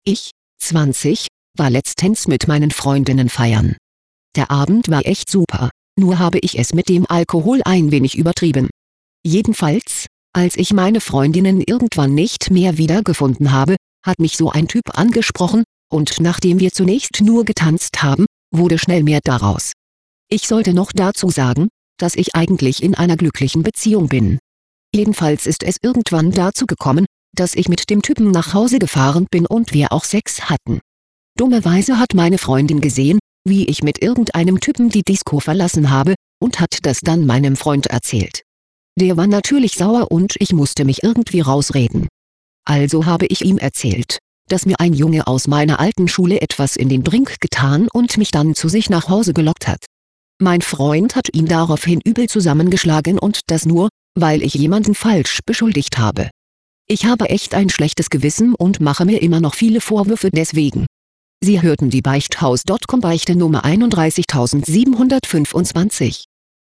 Ich, 20, war letztens mit meinen Freundinnen feiern. Der Abend war echt super, nur habe ich es mit dem Alkohol ein wenig übertrieben. Jedenfalls, als ich meine Freundinnen irgendwann nicht mehr wiedergefunden habe, hat mich so ein Typ angesprochen, und nachdem wir zunächst nur getanzt haben, wurde schnell mehr daraus. Ich sollte noch dazu sagen, dass ich eigentlich in einer glücklichen Beziehung bin. Jedenfalls ist es irgendwann dazu gekommen, dass ich mit dem Typen nach Hause gefahren bin und wir auch Sex hatten. Dummerweise hat meine Freundin gesehen, wie ich mit irgendeinem Typen die Disco verlassen habe, und hat das dann meinem Freund erzählt. Der war natürlich sauer und ich musste mich irgendwie rausreden. Also habe ich ihm erzählt, dass mir ein Junge aus meiner alten Schule etwas in den Drink getan und mich dann zu sich nach Hause gelockt hat. Mein Freund hat ihn daraufhin übel zusammengeschlagen und das nur, weil ich jemanden falsch beschuldigt habe. Ich habe echt ein schlechtes Gewissen und mache mir immer noch viele Vorwürfe deswegen. Sie hörten die Beichthaus.com Beichte Nummer 31725.